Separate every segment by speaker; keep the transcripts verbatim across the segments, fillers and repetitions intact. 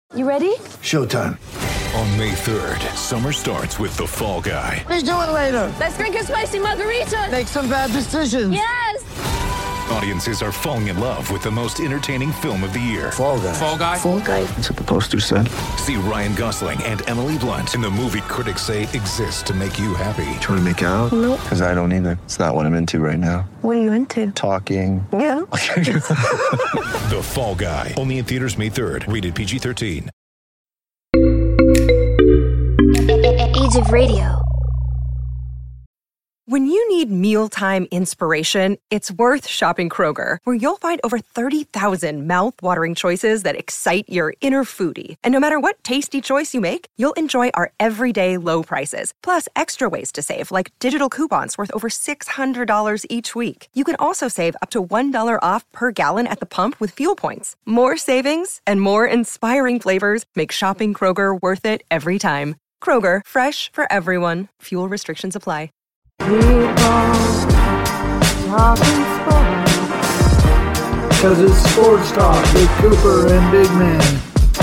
Speaker 1: You ready?
Speaker 2: Showtime.
Speaker 3: On May third, summer starts with The Fall Guy.
Speaker 4: Let's do it later.
Speaker 1: Let's drink a spicy margarita.
Speaker 4: Make some bad decisions.
Speaker 1: Yes!
Speaker 3: Audiences are falling in love with the most entertaining film of the year.
Speaker 2: Fall Guy.
Speaker 3: Fall Guy?
Speaker 1: Fall Guy.
Speaker 2: That's what the poster said.
Speaker 3: See Ryan Gosling and Emily Blunt in the movie critics say exists to make you happy.
Speaker 2: Trying to make it out?
Speaker 1: Nope.
Speaker 2: Because I don't either. It's not what I'm into right now.
Speaker 1: What are you into?
Speaker 2: Talking.
Speaker 1: Yeah.
Speaker 3: The Fall Guy. Only in theaters May third. Rated P G thirteen.
Speaker 5: Age of Radio.
Speaker 6: When you need mealtime inspiration, it's worth shopping Kroger, where you'll find over thirty thousand mouth-watering choices that excite your inner foodie. And no matter what tasty choice you make, you'll enjoy our everyday low prices, plus extra ways to save, like digital coupons worth over six hundred dollars each week. You can also save up to one dollar off per gallon at the pump with fuel points. More savings and more inspiring flavors make shopping Kroger worth it every time. Kroger, fresh for everyone. Fuel restrictions apply.
Speaker 7: Because it's Sports Talk with Cooper and Big Man.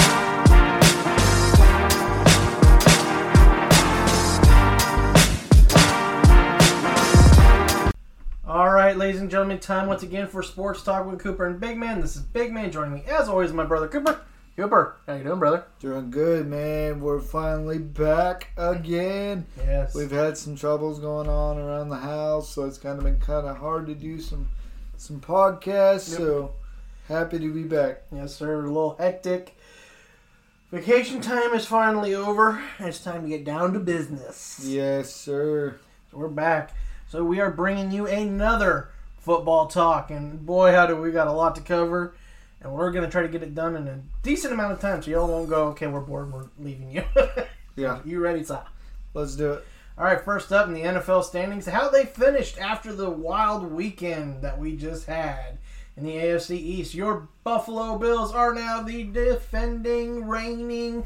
Speaker 8: All right, ladies and gentlemen, time once again for Sports Talk with Cooper and Big Man. This is Big Man. Joining me, as always, my brother Cooper. Cooper, how you doing, brother?
Speaker 7: Doing good, man. We're finally back again.
Speaker 8: Yes.
Speaker 7: We've had some troubles going on around the house, so it's kind of been kind of hard to do some some podcasts. Yep. So happy to be back.
Speaker 8: Yes, sir. A little hectic. Vacation time is finally over. It's time to get down to business.
Speaker 7: Yes, sir.
Speaker 8: So we're back. So we are bringing you another football talk, and boy, how do we got a lot to cover. And we're going to try to get it done in a decent amount of time so y'all won't go, okay, we're bored, we're leaving you.
Speaker 7: Yeah.
Speaker 8: You ready, Si?
Speaker 7: Let's do it.
Speaker 8: All right, first up in the N F L standings, how they finished after the wild weekend that we just had in the A F C East. Your Buffalo Bills are now the defending, reigning,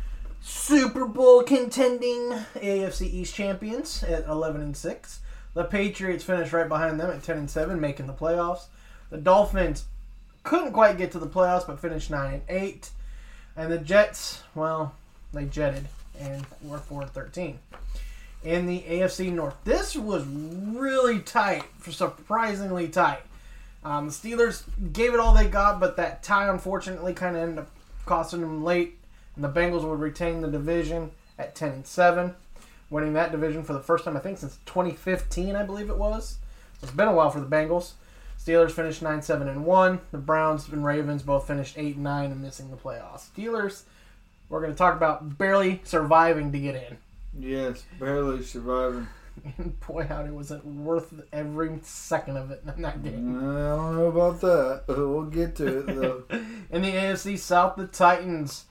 Speaker 8: Super Bowl contending A F C East champions at eleven and six. The Patriots finished right behind them at ten and seven, making the playoffs. The Dolphins couldn't quite get to the playoffs, but finished nine and eight. And the Jets, well, they jetted and were four and thirteen. In the A F C North, this was really tight, surprisingly tight. Um, the Steelers gave it all they got, but that tie, unfortunately, kind of ended up costing them late. And the Bengals would retain the division at ten and seven, winning that division for the first time, I think, since twenty fifteen, I believe it was. So it's been a while for the Bengals. Steelers finished nine seven and one. The Browns and Ravens both finished eight and nine and missing the playoffs. Steelers, we're going to talk about barely surviving to get in.
Speaker 7: Yes, barely surviving.
Speaker 8: Boy, howdy, was it worth every second of it in that game.
Speaker 7: I don't know about that, but we'll get to it, though.
Speaker 8: In the A F C South, the Titans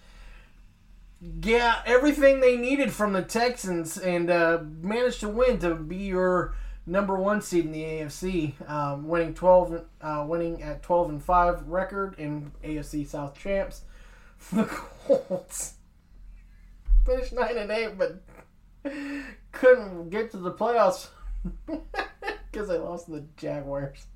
Speaker 8: got everything they needed from the Texans and uh, managed to win to be your number one seed in the A F C, um, winning twelve, uh, winning at twelve and five record in A F C South champs. The Colts finished nine and eight, but couldn't get to the playoffs because they lost to the Jaguars.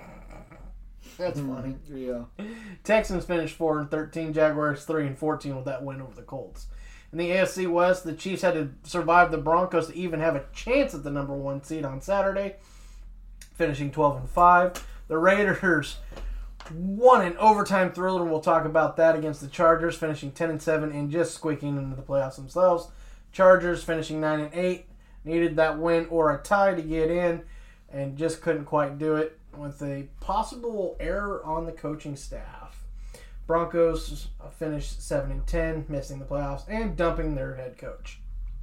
Speaker 8: That's funny.
Speaker 7: Yeah.
Speaker 8: Texans finished four and thirteen. Jaguars three and fourteen with that win over the Colts. In the A F C West, the Chiefs had to survive the Broncos to even have a chance at the number one seed on Saturday, finishing twelve and five. The Raiders won an overtime thriller, and we'll talk about that, against the Chargers, finishing ten and seven and just squeaking into the playoffs themselves. Chargers finishing nine and eight, needed that win or a tie to get in, and just couldn't quite do it with a possible error on the coaching staff. Broncos finished seven and ten, missing the playoffs and dumping their head coach.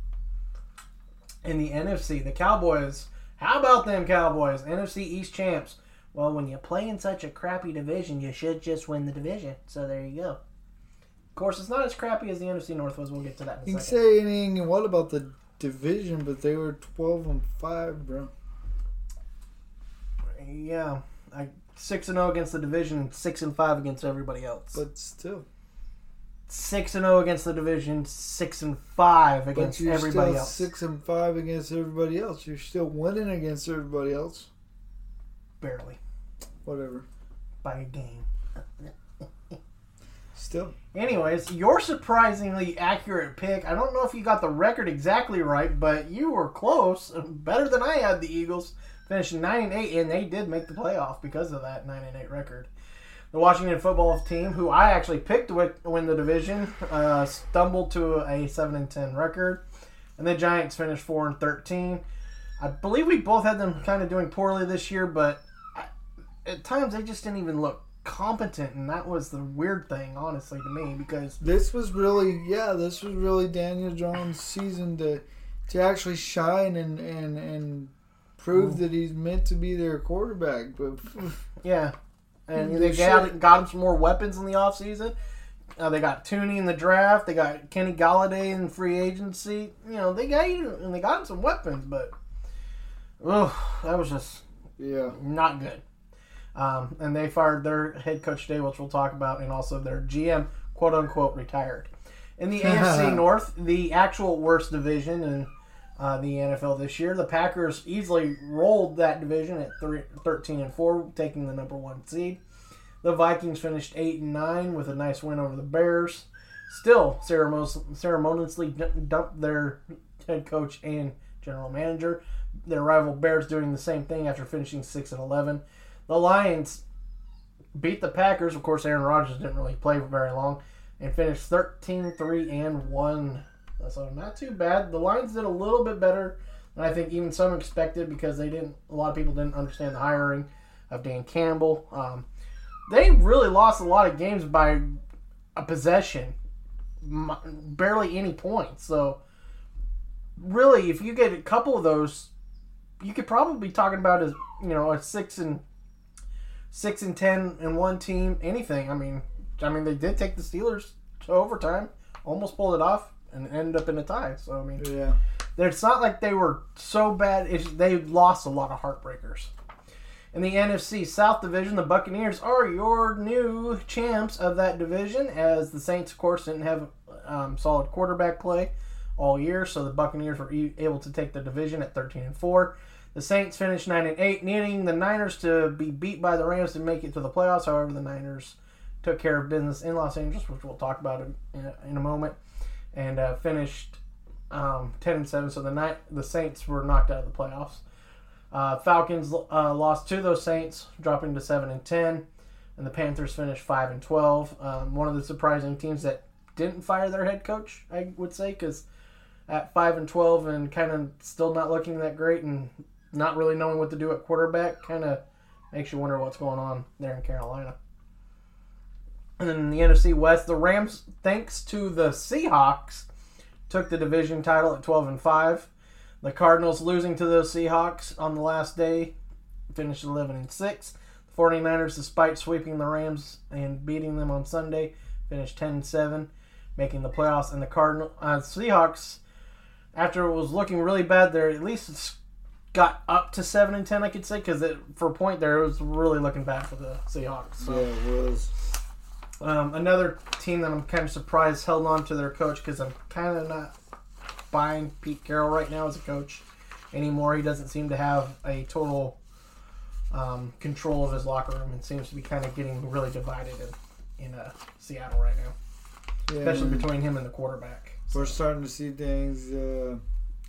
Speaker 8: In the N F C, the Cowboys, how about them Cowboys? N F C East champs. Well, when you play in such a crappy division, you should just win the division. So there you go. Of course, it's not as crappy as the N F C North was. We'll get to that in a
Speaker 7: You can
Speaker 8: second.
Speaker 7: say anything what about the division, but they were twelve and five, bro.
Speaker 8: Yeah, I six and zero against the division, and six and five against everybody else.
Speaker 7: But still,
Speaker 8: six and zero against the division, six and five against
Speaker 7: but you're
Speaker 8: everybody
Speaker 7: still
Speaker 8: else.
Speaker 7: Six and five against everybody else. You're still winning against everybody else.
Speaker 8: Barely.
Speaker 7: Whatever.
Speaker 8: By a game.
Speaker 7: Still.
Speaker 8: Anyways, your surprisingly accurate pick. I don't know if you got the record exactly right, but you were close. Better than I had. The Eagles finishing nine and eight, and they did make the playoff because of that nine and eight record. The Washington football team, who I actually picked to win the division, uh, stumbled to a seven and ten record, and the Giants finished four and thirteen. I believe we both had them kind of doing poorly this year, but at times they just didn't even look competent, and that was the weird thing, honestly, to me, because
Speaker 7: this was really, yeah, this was really Daniel Jones' season to to actually shine and and, and prove mm. that he's meant to be their quarterback. But
Speaker 8: yeah, and they got, got him some more weapons in the offseason. Uh, they got Tooney in the draft. They got Kenny Galladay in free agency. You know, they got and they got him some weapons, but ugh, that was just
Speaker 7: yeah
Speaker 8: not good. Um, and they fired their head coach today, which we'll talk about, and also their G M, quote-unquote, retired. In the A F C North, the actual worst division in uh, the N F L this year, the Packers easily rolled that division at thirteen and four, taking the number one seed. The Vikings finished eight and nine with a nice win over the Bears. Still ceremoniously dumped their head coach and general manager. Their rival Bears doing the same thing after finishing six and eleven. The Lions beat the Packers. Of course, Aaron Rodgers didn't really play for very long and finished thirteen three and one. So not too bad. The Lions did a little bit better than I think even some expected because they didn't. A lot of people didn't understand the hiring of Dan Campbell. Um, they really lost a lot of games by a possession, barely any points. So really, if you get a couple of those, you could probably be talking about as you know a six and. Six and ten and one team, anything. I mean, I mean they did take the Steelers to overtime, almost pulled it off, and ended up in a tie. So I mean,
Speaker 7: yeah,
Speaker 8: it's not like they were so bad. It's, they lost a lot of heartbreakers. In the N F C South Division, the Buccaneers are your new champs of that division, as the Saints, of course, didn't have um, solid quarterback play all year, so the Buccaneers were able to take the division at thirteen and four. The Saints finished nine and eight, needing the Niners to be beat by the Rams to make it to the playoffs. However, the Niners took care of business in Los Angeles, which we'll talk about in a, in a moment, and uh, finished um, ten and seven. So the night the Saints were knocked out of the playoffs. Uh, Falcons uh, lost to those Saints, dropping to seven and ten, and the Panthers finished five and twelve. Um, one of the surprising teams that didn't fire their head coach, I would say, because at five and twelve and kind of still not looking that great and not really knowing what to do at quarterback kind of makes you wonder what's going on there in Carolina. And then in the N F C West, the Rams, thanks to the Seahawks, took the division title at twelve and five. The Cardinals, losing to the Seahawks on the last day, finished eleven and six. The 49ers, despite sweeping the Rams and beating them on Sunday, finished ten and seven, making the playoffs. And the Cardinal uh, Seahawks, after it was looking really bad there, at least got up to seven and ten, I could say, because for a point there, it was really looking bad for the Seahawks. So,
Speaker 7: yeah, it was.
Speaker 8: Um, another team that I'm kind of surprised held on to their coach, because I'm kind of not buying Pete Carroll right now as a coach anymore. He doesn't seem to have a total um, control of his locker room and seems to be kind of getting really divided in, in uh, Seattle right now, yeah, especially between him and the quarterback.
Speaker 7: We're starting to see things uh,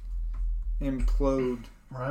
Speaker 7: implode.
Speaker 8: Right.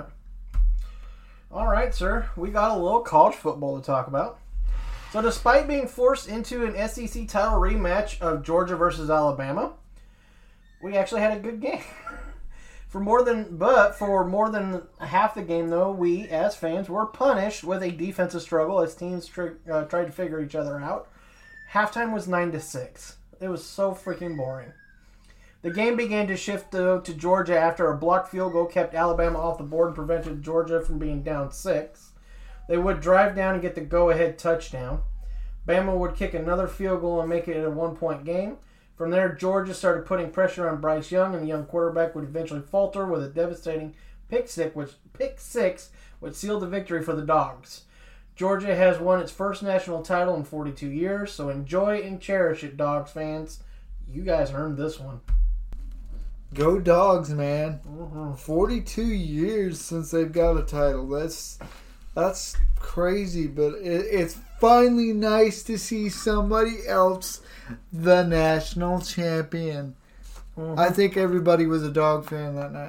Speaker 8: All right, sir. We got a little college football to talk about. So despite being forced into an S E C title rematch of Georgia versus Alabama, we actually had a good game. For more than, but for more than half the game, though, we as fans were punished with a defensive struggle as teams tri- uh, tried to figure each other out. Halftime was nine to six. It was so freaking boring. The game began to shift, though, to Georgia after a blocked field goal kept Alabama off the board and prevented Georgia from being down six. They would drive down and get the go-ahead touchdown. Bama would kick another field goal and make it a one-point game. From there, Georgia started putting pressure on Bryce Young, and the young quarterback would eventually falter with a devastating pick six, which, pick six, which sealed the victory for the Dogs. Georgia has won its first national title in forty-two years, so enjoy and cherish it, Dogs fans. You guys earned this one.
Speaker 7: Go Dogs, man.
Speaker 8: Mm-hmm.
Speaker 7: forty-two years since they've got a title. That's That's crazy, but it, it's finally nice to see somebody else the national champion. Mm-hmm. I think everybody was a Dog fan that night.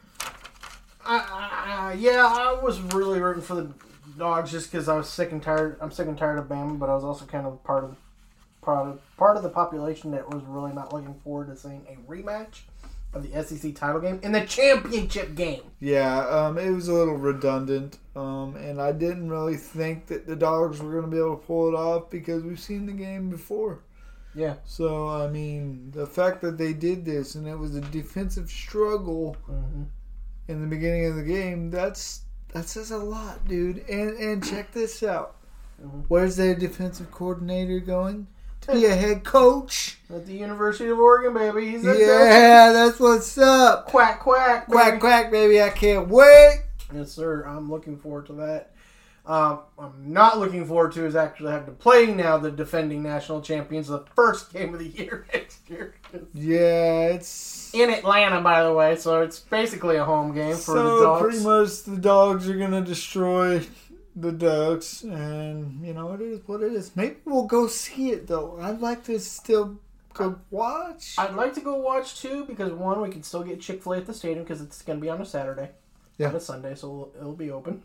Speaker 8: I, I, yeah, I was really rooting for the Dogs just because I was sick and tired. I'm sick and tired of Bama, but I was also kind of part of part of part of the population that was really not looking forward to seeing a rematch of the S E C title game in the championship game.
Speaker 7: Yeah, um, it was a little redundant, um, and I didn't really think that the Dogs were going to be able to pull it off because we've seen the game before.
Speaker 8: Yeah.
Speaker 7: So, I mean, the fact that they did this and it was a defensive struggle mm-hmm. in the beginning of the game, that's that says a lot, dude. And and check this out. Mm-hmm. Where's their defensive coordinator going? To be a head coach.
Speaker 8: At the University of Oregon, baby. He's a
Speaker 7: yeah, coach. That's what's up.
Speaker 8: Quack, quack.
Speaker 7: Quack,
Speaker 8: baby.
Speaker 7: quack, baby. I can't wait.
Speaker 8: Yes, sir. I'm looking forward to that. Um, I'm not looking forward to is actually having to play now the defending national champions the first game of the year next year.
Speaker 7: Yeah, it's
Speaker 8: in Atlanta, by the way, so it's basically a home game for
Speaker 7: so
Speaker 8: the Dogs.
Speaker 7: Pretty much the Dogs are going to destroy the Ducks, and you know, it is what it is. Maybe we'll go see it, though. I'd like to still go watch.
Speaker 8: I'd like to go watch, too, because one, we can still get Chick-fil-A at the stadium because it's going to be on a Saturday. Yeah. Not a Sunday, so it'll be open.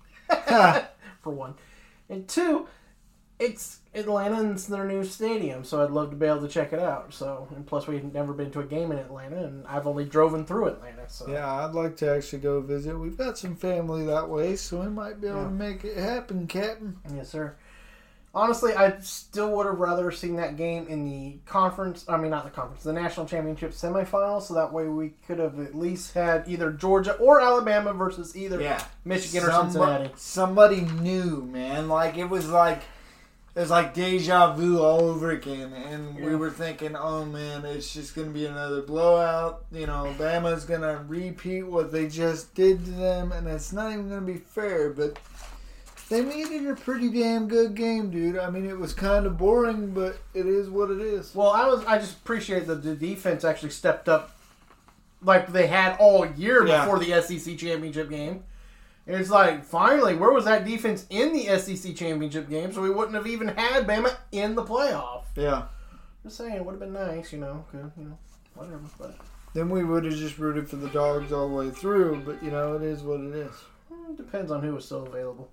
Speaker 8: For one. And two, it's Atlanta and it's their new stadium, so I'd love to be able to check it out. So, and plus we've never been to a game in Atlanta, and I've only driven through Atlanta. So
Speaker 7: yeah, I'd like to actually go visit. We've got some family that way, so we might be able yeah. to make it happen, Captain.
Speaker 8: Yes, sir. Honestly, I still would have rather seen that game in the conference. I mean, not the conference, the national championship semifinals. So that way we could have at least had either Georgia or Alabama versus either yeah. Michigan or somebody, Cincinnati.
Speaker 7: Somebody new, man. Like it was like it was like deja vu all over again, and yeah. we were thinking, oh man, it's just gonna be another blowout. You know, Bama's gonna repeat what they just did to them, and it's not even gonna be fair, but. They made it a pretty damn good game, dude. I mean, it was kind of boring, but it is what it is.
Speaker 8: Well, I was I just appreciate that the defense actually stepped up like they had all year yeah. before the S E C championship game. And it's like, finally, where was that defense in the S E C championship game? So we wouldn't have even had Bama in the playoff.
Speaker 7: Yeah.
Speaker 8: Just saying, it would have been nice, you know. Good, you know, whatever. But
Speaker 7: then we would have just rooted for the Dogs all the way through, but, you know, it is what it is.
Speaker 8: It depends on who was still available.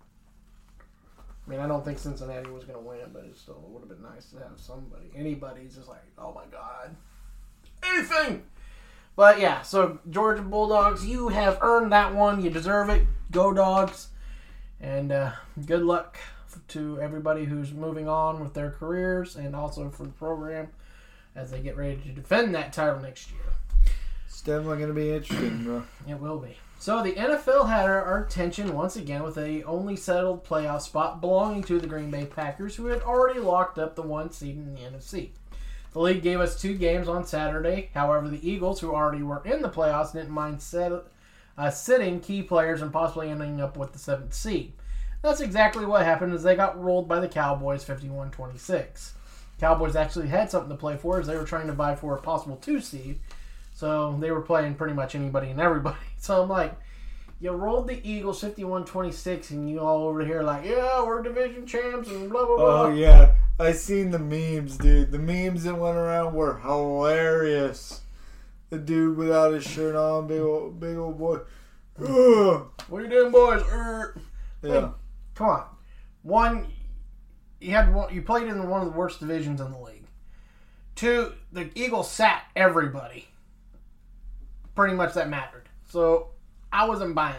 Speaker 8: I mean, I don't think Cincinnati was going to win, but it still would have been nice to have somebody. Anybody's just like, oh my God. Anything! But yeah, so Georgia Bulldogs, you have earned that one. You deserve it. Go Dogs. And uh, good luck to everybody who's moving on with their careers and also for the program as they get ready to defend that title next year.
Speaker 7: It's definitely going to be interesting, bro.
Speaker 8: It will be. So the N F L had our, our attention once again with a only settled playoff spot belonging to the Green Bay Packers, who had already locked up the one seed in the N F C. The league gave us two games on Saturday. However, the Eagles, who already were in the playoffs, didn't mind set, uh, sitting key players and possibly ending up with the seventh seed. That's exactly what happened as they got rolled by the Cowboys fifty-one twenty-six. Cowboys actually had something to play for as they were trying to vie for a possible two seed. So they were playing pretty much anybody and everybody. So I'm like, you rolled the Eagles fifty-one twenty-six and you all over here like, yeah, we're division champs and blah, blah, blah.
Speaker 7: Oh, yeah. I seen the memes, dude. The memes that went around were hilarious. The dude without his shirt on, big old, big old boy. Ugh.
Speaker 8: What are you doing, boys? Er.
Speaker 7: Yeah.
Speaker 8: Hey, come on. One, you had one, you played in one of the worst divisions in the league. Two, the Eagles sat everybody. Pretty much that mattered. So I wasn't buying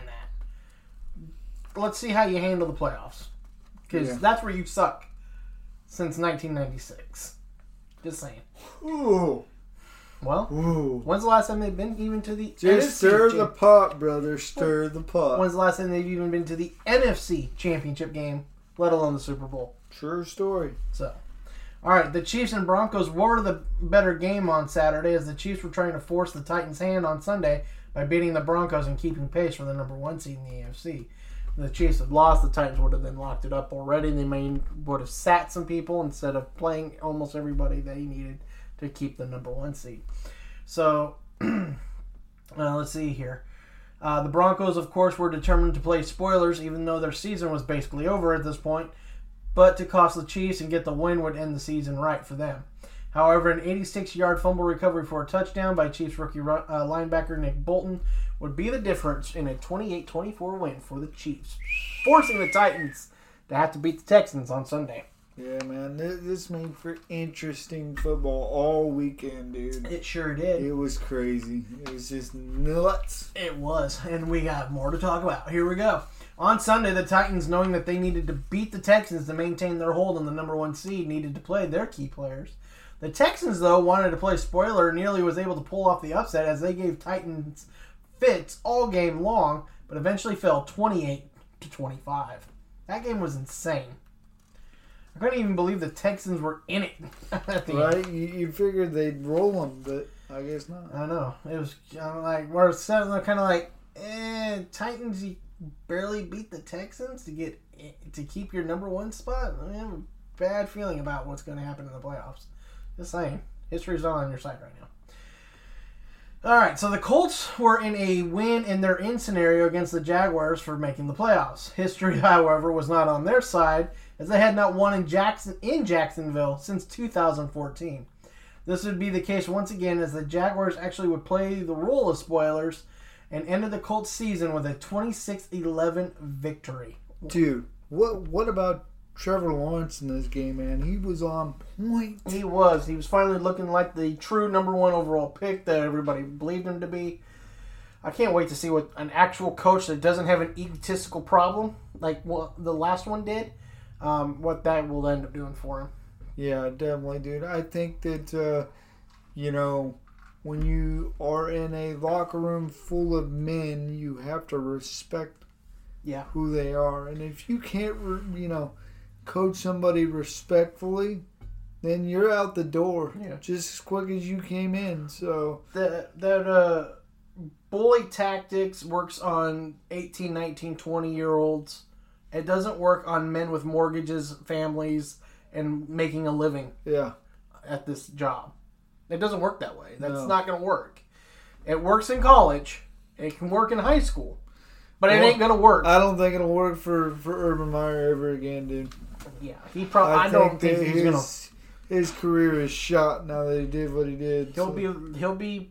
Speaker 8: that. Let's see how you handle the playoffs. Because yeah. that's where you suck since nineteen ninety-six. Just saying.
Speaker 7: Ooh.
Speaker 8: Well,
Speaker 7: Ooh.
Speaker 8: When's the last time they've been even to the
Speaker 7: Just
Speaker 8: N F C
Speaker 7: stir the pot, brother. Stir the pot.
Speaker 8: When's the last time they've even been to the N F C championship game, let alone the Super Bowl?
Speaker 7: True story.
Speaker 8: So, all right, the Chiefs and Broncos were the better game on Saturday as the Chiefs were trying to force the Titans' hand on Sunday by beating the Broncos and keeping pace for the number one seed in the A F C. If the Chiefs had lost, the Titans would have then locked it up already. They may would have sat some people instead of playing almost everybody they needed to keep the number one seed. So, well, let's see here. Uh, the Broncos, of course, were determined to play spoilers, even though their season was basically over at this point. But to cost the Chiefs and get the win would end the season right for them. However, an eighty-six-yard fumble recovery for a touchdown by Chiefs rookie uh, linebacker Nick Bolton would be the difference in a twenty-eight twenty-four win for the Chiefs, forcing the Titans to have to beat the Texans on Sunday.
Speaker 7: Yeah, man, this, this made for interesting football all weekend, dude.
Speaker 8: It sure did.
Speaker 7: It was crazy. It was just nuts.
Speaker 8: It was, and we got more to talk about. Here we go. On Sunday, the Titans, knowing that they needed to beat the Texans to maintain their hold on the number one seed, needed to play their key players. The Texans, though, wanted to play spoiler and nearly was able to pull off the upset as they gave Titans fits all game long, but eventually fell twenty-eight to twenty-five. That game was insane. I couldn't even believe the Texans were in it. At the
Speaker 7: Right?
Speaker 8: end.
Speaker 7: You, you figured they'd roll them, but I guess not.
Speaker 8: I know. It was kind of like, we're kind of like, eh, Titans, you barely beat the Texans to get to keep your number one spot. I have a bad feeling about what's going to happen in the playoffs. Just saying. History's not on your side right now. All right, so the Colts were in a win in their in scenario against the Jaguars for making the playoffs. History, however, was not on their side, as they had not won in Jackson in Jacksonville since two thousand fourteen. This would be the case once again, as the Jaguars actually would play the role of spoilers and ended the Colts season with a twenty-six eleven victory.
Speaker 7: Dude, what what about Trevor Lawrence in this game, man? He was on point.
Speaker 8: He was. He was finally looking like the true number one overall pick that everybody believed him to be. I can't wait to see what an actual coach that doesn't have an egotistical problem like what the last one did, um, what that will end up doing for him.
Speaker 7: Yeah, definitely, dude. I think that, uh, you know, when you are in a locker room full of men, you have to respect
Speaker 8: Yeah.
Speaker 7: who they are. And if you can't, re- you know, coach somebody respectfully, then you're out the door
Speaker 8: Yeah.
Speaker 7: just as quick as you came in. So
Speaker 8: That, that uh, bully tactics works on eighteen, nineteen, twenty-year-olds. It doesn't work on men with mortgages, families, and making a living
Speaker 7: yeah,
Speaker 8: at this job. It doesn't work that way. That's
Speaker 7: No.
Speaker 8: not going to work. It works in college. It can work in high school. But it
Speaker 7: Well,
Speaker 8: ain't going to work.
Speaker 7: I don't think it'll work for, for Urban Meyer ever again, dude.
Speaker 8: yeah, he probably. I, don't think
Speaker 7: that
Speaker 8: he's
Speaker 7: his,
Speaker 8: going to.
Speaker 7: His career is shot now that he did what he did.
Speaker 8: He'll
Speaker 7: so.
Speaker 8: be. He'll be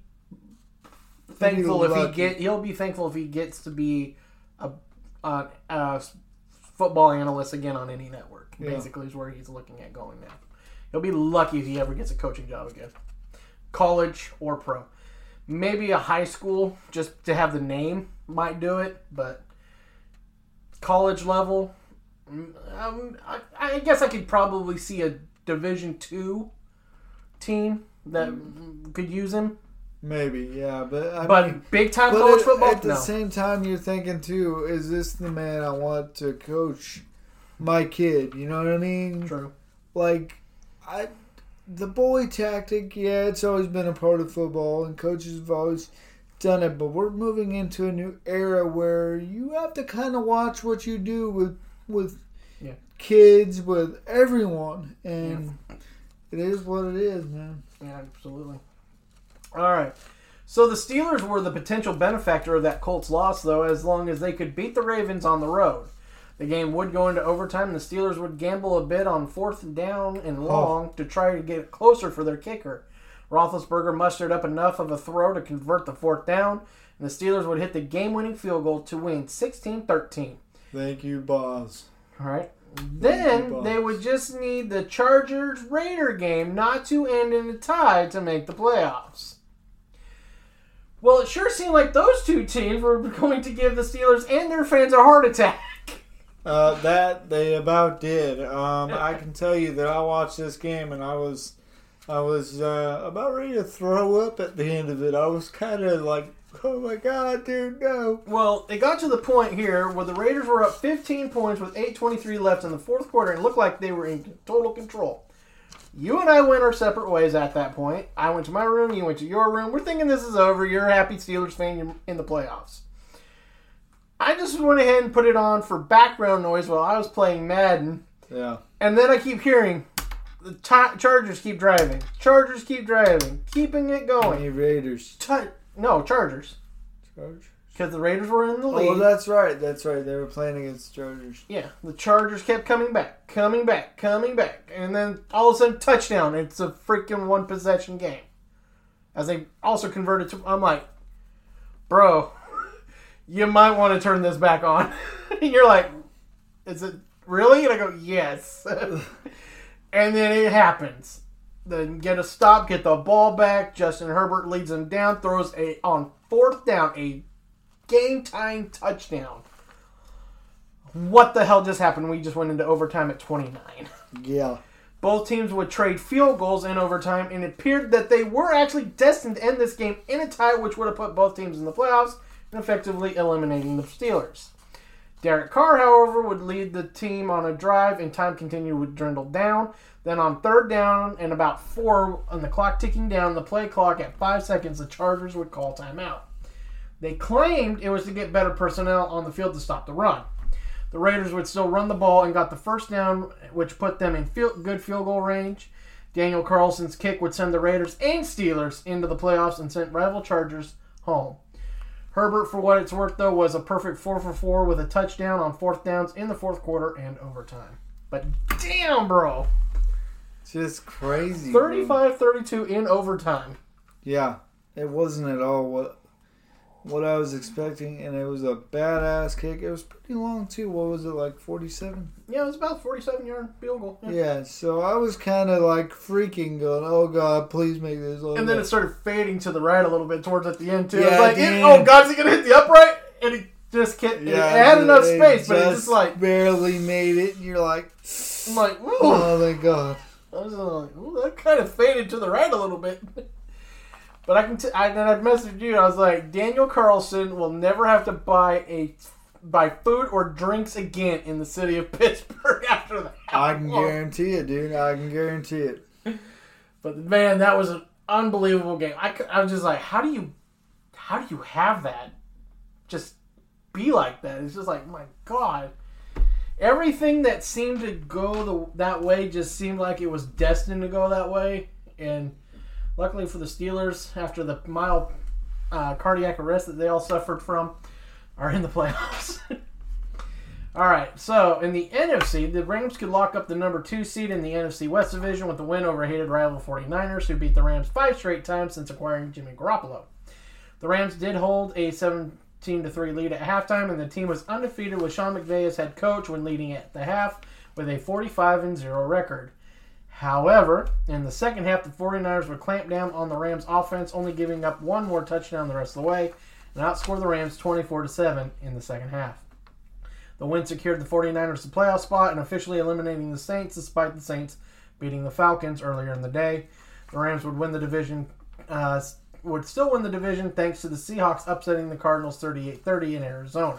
Speaker 8: thankful if he
Speaker 7: lucky.
Speaker 8: get. He'll be thankful if he gets to be a, a, a football analyst again on any network.
Speaker 7: Yeah.
Speaker 8: Basically, is where he's looking at going now. He'll be lucky if he ever gets a coaching job again, college or pro. Maybe a high school just to have the name might do it, but college level, um, I, I guess I could probably see a Division two team that could use him.
Speaker 7: Maybe, yeah, but I
Speaker 8: But
Speaker 7: mean,
Speaker 8: big time
Speaker 7: but
Speaker 8: college
Speaker 7: at,
Speaker 8: football,
Speaker 7: at the
Speaker 8: no.
Speaker 7: same time, you're thinking too: is this the man I want to coach my kid? You know what I mean?
Speaker 8: True.
Speaker 7: Like, I, the bully tactic, yeah, it's always been a part of football, and coaches have always done it. But we're moving into a new era where you have to kind of watch what you do with with
Speaker 8: Yeah.
Speaker 7: kids, with everyone, and it is what it is, man.
Speaker 8: Yeah, absolutely. All right. So the Steelers were the potential benefactor of that Colts loss, though, as long as they could beat the Ravens on the road. The game would go into overtime, and the Steelers would gamble a bit on fourth down and long to try to get it closer for their kicker. Roethlisberger mustered up enough of a throw to convert the fourth down, and the Steelers would hit the game-winning field goal to win sixteen thirteen.
Speaker 7: Thank you, boss.
Speaker 8: All right. Then they would just need the Chargers-Raider game not to end in a tie to make the playoffs. Well, it sure seemed like those two teams were going to give the Steelers and their fans a heart attack.
Speaker 7: Uh, that they about did. Um, I can tell you that I watched this game and I was, I was uh, about ready to throw up at the end of it. I was kind of like, "Oh my god, dude, no!"
Speaker 8: Well, it got to the point here where the Raiders were up fifteen points with eight twenty-three left in the fourth quarter and looked like they were in total control. You and I went our separate ways at that point. I went to my room, you went to your room. We're thinking this is over. You're a happy Steelers fan, you're in the playoffs. I just went ahead and put it on for background noise while I was playing Madden.
Speaker 7: Yeah.
Speaker 8: And then I keep hearing the t- Chargers keep driving. Chargers keep driving. Keeping it going.
Speaker 7: Any Raiders?
Speaker 8: T- no, Chargers.
Speaker 7: Charge?
Speaker 8: because the Raiders were in the lead.
Speaker 7: Oh, that's right. That's right. They were playing against the Chargers.
Speaker 8: Yeah, the Chargers kept coming back, coming back, coming back. And then all of a sudden, touchdown. It's a freaking one-possession game. As they also converted to... I'm like, bro, you might want to turn this back on. And you're like, is it really? And I go, yes. And then it happens. Then get a stop, get the ball back. Justin Herbert leads them down, throws a on fourth down, a game-tying touchdown. What the hell just happened? We just went into overtime at twenty-nine.
Speaker 7: Yeah.
Speaker 8: Both teams would trade field goals in overtime, and it appeared that they were actually destined to end this game in a tie, which would have put both teams in the playoffs and effectively eliminating the Steelers. Derek Carr, however, would lead the team on a drive, and time continued to dwindle down. Then on third down and about four, on the clock ticking down, the play clock at five seconds, the Chargers would call timeout. They claimed it was to get better personnel on the field to stop the run. The Raiders would still run the ball and got the first down, which put them in field, good field goal range. Daniel Carlson's kick would send the Raiders and Steelers into the playoffs and sent rival Chargers home. Herbert, for what it's worth, though, was a perfect four for four with a touchdown on fourth downs in the fourth quarter and overtime. But damn, bro.
Speaker 7: Just crazy.
Speaker 8: thirty-five thirty-two in overtime.
Speaker 7: Yeah, it wasn't at all what what I was expecting, and it was a badass kick. It was pretty long, too. What was it, like forty-seven?
Speaker 8: Yeah, it was about forty-seven-yard field goal.
Speaker 7: Yeah. yeah, so I was kind of like freaking going, oh, God, please make this over.
Speaker 8: And then it started fading to the right a little bit towards at the end, too.
Speaker 7: Yeah,
Speaker 8: I was like,
Speaker 7: it,
Speaker 8: oh, God, is he going to hit the upright? And he just can't.
Speaker 7: Yeah,
Speaker 8: it had enough
Speaker 7: it
Speaker 8: space, but it
Speaker 7: just
Speaker 8: just like.
Speaker 7: barely made it, and you're like,
Speaker 8: I'm like, ooh.
Speaker 7: Oh, thank God.
Speaker 8: I was like, ooh, that kind of faded to the right a little bit. But I can. T- I, then I messaged you. I was like, Daniel Carlson will never have to buy a buy food or drinks again in the city of Pittsburgh after that.
Speaker 7: I can guarantee it, dude. I can guarantee it.
Speaker 8: But man, that was an unbelievable game. I, I was just like, how do you, how do you have that? Just be like that. It's just like, my God. Everything that seemed to go the, that way just seemed like it was destined to go that way. And luckily for the Steelers, after the mild uh, cardiac arrest that they all suffered from, are in the playoffs. All right, so in the N F C, the Rams could lock up the number two seed in the N F C West Division with the win over hated rival forty-niners, who beat the Rams five straight times since acquiring Jimmy Garoppolo. The Rams did hold a seventeen to three lead at halftime, and the team was undefeated with Sean McVay as head coach when leading at the half with a forty-five and zero record. However, in the second half, the forty-niners would clamp down on the Rams' offense, only giving up one more touchdown the rest of the way, and outscored the Rams twenty-four to seven in the second half. The win secured the forty-niners the playoff spot and officially eliminating the Saints, despite the Saints beating the Falcons earlier in the day. The Rams would win the division, uh, would still win the division thanks to the Seahawks upsetting the Cardinals thirty-eight thirty in Arizona.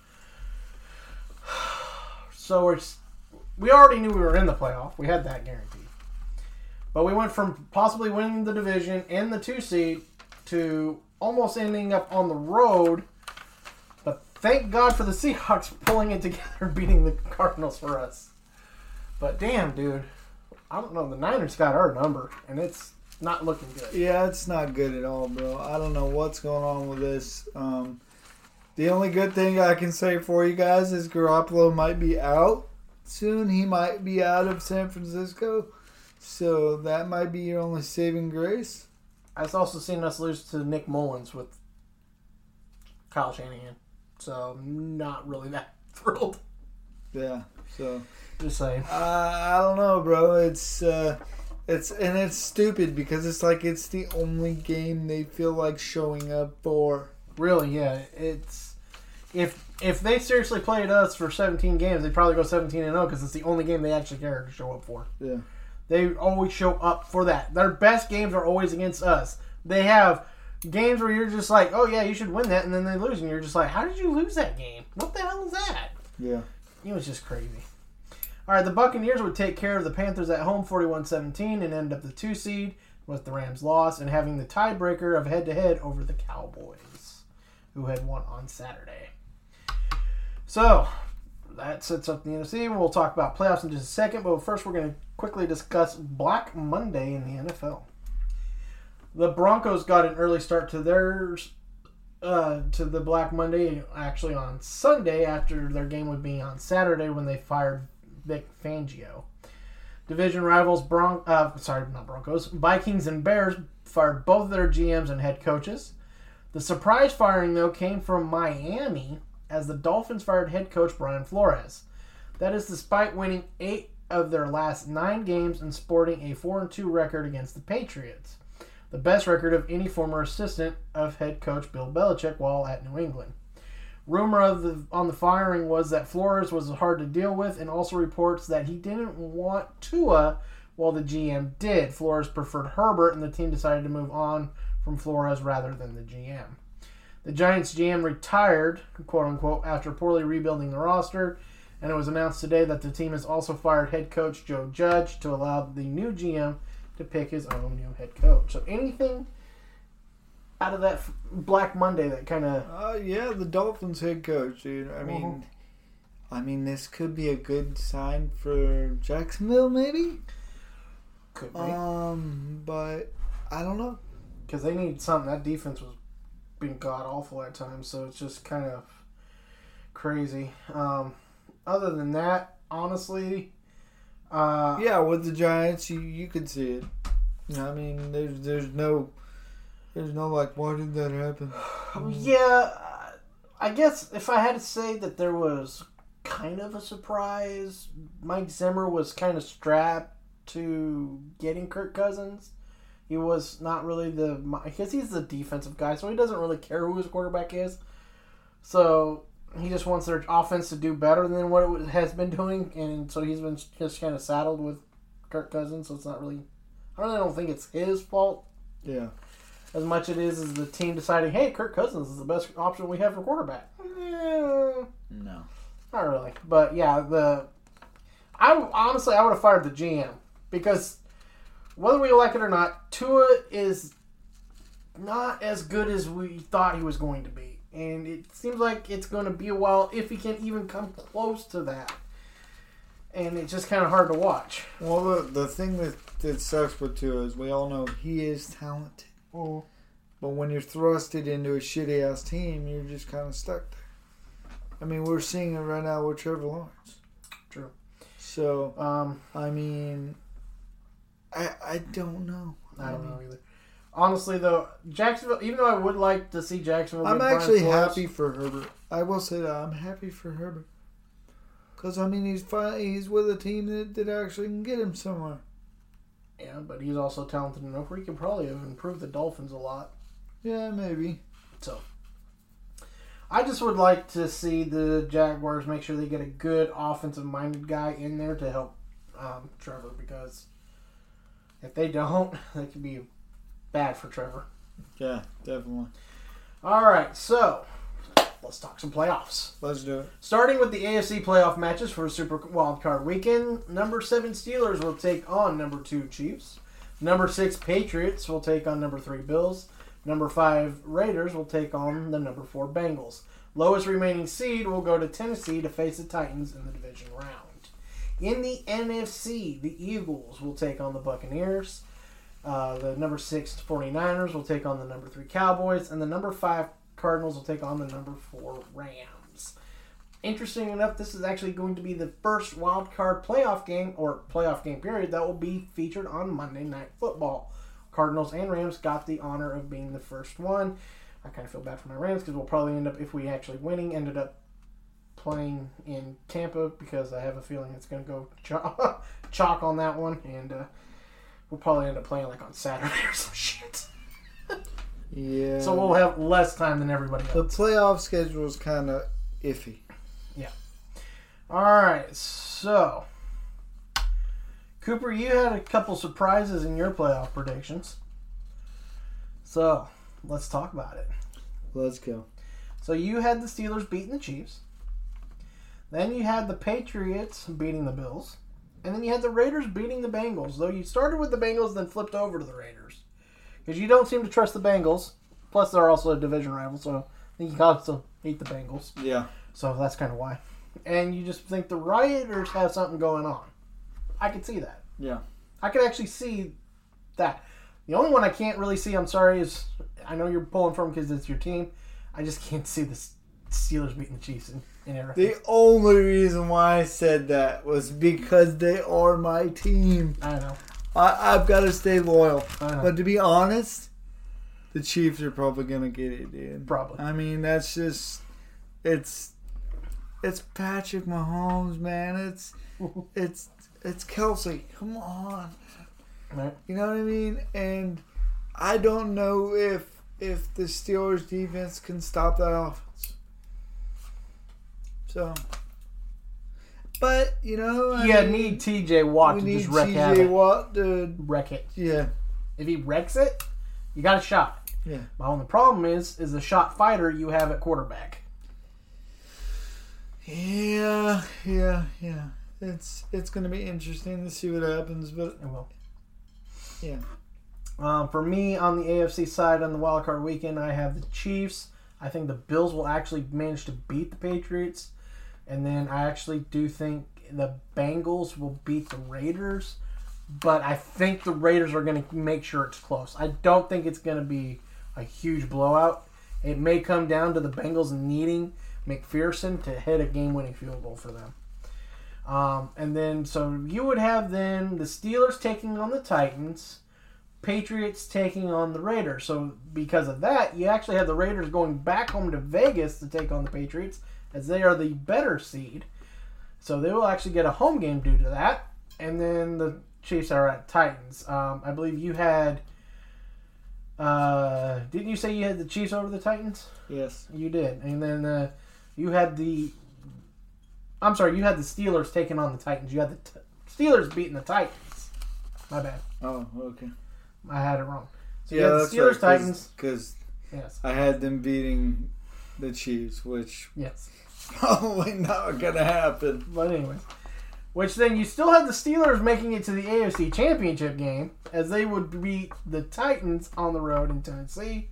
Speaker 8: So we're, we already knew we were in the playoff. We had that guaranteed. But we went from possibly winning the division and the two seed to almost ending up on the road. But thank God for the Seahawks pulling it together and beating the Cardinals for us. But damn, dude. I don't know. The Niners got our number, and it's not looking good.
Speaker 7: Yeah, it's not good at all, bro. I don't know what's going on with this. Um, the only good thing I can say for you guys is Garoppolo might be out soon. He might be out of San Francisco. So that might be your only saving grace.
Speaker 8: I've also seen us lose to Nick Mullins with Kyle Shanahan. So I'm not really that thrilled.
Speaker 7: Yeah, so
Speaker 8: just saying.
Speaker 7: Uh, I don't know, bro. It's uh, it's and it's stupid because it's like it's the only game they feel like showing up for.
Speaker 8: Really, yeah. It's if if they seriously played us for seventeen games, they'd probably go seventeen and zero because it's the only game they actually care to show up for.
Speaker 7: Yeah.
Speaker 8: They always show up for that. Their best games are always against us. They have games where you're just like, oh, yeah, you should win that, and then they lose, and you're just like, how did you lose that game? What the hell is that?
Speaker 7: Yeah.
Speaker 8: It was just crazy. All right, the Buccaneers would take care of the Panthers at home forty-one seventeen and end up the two seed with the Rams' loss and having the tiebreaker of head-to-head over the Cowboys, who had won on Saturday. So that sets up the N F C. We'll talk about playoffs in just a second, but first we're going to quickly discuss Black Monday in the N F L. The Broncos got an early start to their uh, to the Black Monday actually on Sunday after their game would be on Saturday when they fired Vic Fangio. Division rivals Bron- uh, sorry, not Broncos, Vikings and Bears fired both their G Ms and head coaches. The surprise firing, though, came from Miami as the Dolphins fired head coach Brian Flores. That is despite winning eight of their last nine games and sporting a four and two record against the Patriots, the best record of any former assistant of head coach Bill Belichick while at New England. Rumor of the, on the firing was that Flores was hard to deal with, and also reports that he didn't want Tua while the G M did. Flores preferred Herbert, and the team decided to move on from Flores rather than the G M. The Giants G M retired, quote-unquote, after poorly rebuilding the roster, and it was announced today that the team has also fired head coach Joe Judge to allow the new G M to pick his own new head coach. So anything out of that Black Monday that kind of...
Speaker 7: Uh, yeah, the Dolphins head coach, dude. I mean, mm-hmm. I mean, this could be a good sign for Jacksonville, maybe?
Speaker 8: Could be.
Speaker 7: Um, but I don't know.
Speaker 8: Because they need something. That defense was being god-awful at times, so it's just kind of crazy. Um, other than that, honestly... Uh,
Speaker 7: yeah, with the Giants, you, you could see it. I mean, there's there's no... There's no, like, why did that happen?
Speaker 8: Yeah, I guess if I had to say that there was kind of a surprise, Mike Zimmer was kind of strapped to getting Kirk Cousins. He was not really the... Because he's the defensive guy, so he doesn't really care who his quarterback is. So he just wants their offense to do better than what it has been doing, and so he's been just kind of saddled with Kirk Cousins, so it's not really... I really don't think it's his fault.
Speaker 7: Yeah.
Speaker 8: As much it is as the team deciding, hey, Kirk Cousins is the best option we have for quarterback. Eh,
Speaker 7: no.
Speaker 8: Not really. But, yeah, the... I honestly, I would have fired the G M. Because whether we like it or not, Tua is not as good as we thought he was going to be. And it seems like it's going to be a while if he can even come close to that. And it's just kind of hard to watch.
Speaker 7: Well, the, the thing that, that sucks with Tua is we all know he is talented.
Speaker 8: Mm.
Speaker 7: But when you're thrusted into a shitty-ass team, you're just kind of stuck there. I mean, we're seeing it right now with Trevor Lawrence.
Speaker 8: True.
Speaker 7: So,
Speaker 8: um,
Speaker 7: I mean, I I don't know.
Speaker 8: I don't I mean, know either. Honestly, though, Jacksonville, even though I would like to see Jacksonville
Speaker 7: I'm
Speaker 8: get
Speaker 7: actually
Speaker 8: Brian Flores,
Speaker 7: happy for Herbert. I will say that. I'm happy for Herbert. Because, I mean, he's fi- he's with a team that, that actually can get him somewhere.
Speaker 8: Yeah, but he's also talented enough where he could probably have improved the Dolphins a lot.
Speaker 7: Yeah, maybe.
Speaker 8: So, I just would like to see the Jaguars make sure they get a good offensive-minded guy in there to help um, Trevor, because if they don't, that could be bad for Trevor.
Speaker 7: Yeah, definitely.
Speaker 8: All right, so let's talk some playoffs.
Speaker 7: Let's do it.
Speaker 8: Starting with the A F C playoff matches for Super Wildcard Weekend, number seven Steelers will take on number two Chiefs. Number six Patriots will take on number three Bills. Number five Raiders will take on the number four Bengals. Lowest remaining seed will go to Tennessee to face the Titans in the division round. In the N F C, the Eagles will take on the Buccaneers. Uh, the number six 49ers will take on the number three Cowboys. And the number five Cardinals will take on the number four Rams. Interesting enough, this is actually going to be the first wild card playoff game, or playoff game period, that will be featured on Monday Night Football. Cardinals and Rams got the honor of being the first one. I kind of feel bad for my Rams because we'll probably end up, if we actually winning, ended up playing in Tampa because I have a feeling it's going to go chalk, chalk on that one, and uh, we'll probably end up playing like on Saturday or some shit.
Speaker 7: Yeah.
Speaker 8: So we'll have less time than everybody else.
Speaker 7: The playoff schedule is kind of iffy.
Speaker 8: Yeah. All right. So, Cooper, you had a couple surprises in your playoff predictions. So, let's talk about it.
Speaker 7: Let's go.
Speaker 8: So, you had the Steelers beating the Chiefs. Then you had the Patriots beating the Bills. And then you had the Raiders beating the Bengals. Though you started with the Bengals, then flipped over to the Raiders. Because you don't seem to trust the Bengals. Plus, they're also a division rival, so I think you got to hate the Bengals.
Speaker 7: Yeah.
Speaker 8: So that's kind of why. And you just think the Raiders have something going on. I could see that.
Speaker 7: Yeah.
Speaker 8: I could actually see that. The only one I can't really see, I'm sorry, is I know you're pulling from because it's your team. I just can't see the Steelers beating the Chiefs in, in Arrowhead.
Speaker 7: The only reason why I said that was because they are my team.
Speaker 8: I know.
Speaker 7: I, I've got to stay loyal.
Speaker 8: I know.
Speaker 7: But to be honest, the Chiefs are probably going to get it, dude.
Speaker 8: Probably.
Speaker 7: I mean, that's just... It's... It's Patrick Mahomes, man. It's... It's... It's Kelsey. Come on.
Speaker 8: Right.
Speaker 7: You know what I mean? And I don't know if if the Steelers defense can stop that offense. So, but you know, I
Speaker 8: yeah,
Speaker 7: mean,
Speaker 8: need T J Watt
Speaker 7: we
Speaker 8: to
Speaker 7: need
Speaker 8: just wreck
Speaker 7: T J
Speaker 8: havoc.
Speaker 7: Watt to
Speaker 8: Wreck it.
Speaker 7: yeah,
Speaker 8: If he wrecks it, you got a shot.
Speaker 7: yeah.
Speaker 8: My only problem is, is the shot fighter you have at quarterback.
Speaker 7: Yeah, yeah, yeah. It's it's going to be interesting to see what happens, but
Speaker 8: It will.
Speaker 7: yeah.
Speaker 8: Um, for me, on the A F C side, on the wild card weekend, I have the Chiefs. I think the Bills will actually manage to beat the Patriots. And then I actually do think the Bengals will beat the Raiders. But I think the Raiders are going to make sure it's close. I don't think it's going to be a huge blowout. It may come down to the Bengals needing McPherson to hit a game-winning field goal for them. Um, and then, so you would have then the Steelers taking on the Titans, Patriots taking on the Raiders. So because of that, you actually have the Raiders going back home to Vegas to take on the Patriots, as they are the better seed. So they will actually get a home game due to that. And then the Chiefs are at Titans. Um, I believe you had... Uh, didn't you say you had the Chiefs over the Titans?
Speaker 7: Yes.
Speaker 8: You did. And then uh, you had the... I'm sorry, you had the Steelers taking on the Titans. You had the t- Steelers beating the Titans. My bad.
Speaker 7: Oh, okay.
Speaker 8: I had it wrong. So
Speaker 7: yeah,
Speaker 8: you had the
Speaker 7: that's
Speaker 8: Steelers,
Speaker 7: right,
Speaker 8: Titans.
Speaker 7: Because
Speaker 8: Yes.
Speaker 7: I had them beating the Chiefs, which
Speaker 8: Yes.
Speaker 7: probably not going to happen.
Speaker 8: But anyways. Which then you still have the Steelers making it to the A F C Championship game, as they would beat the Titans on the road in Tennessee.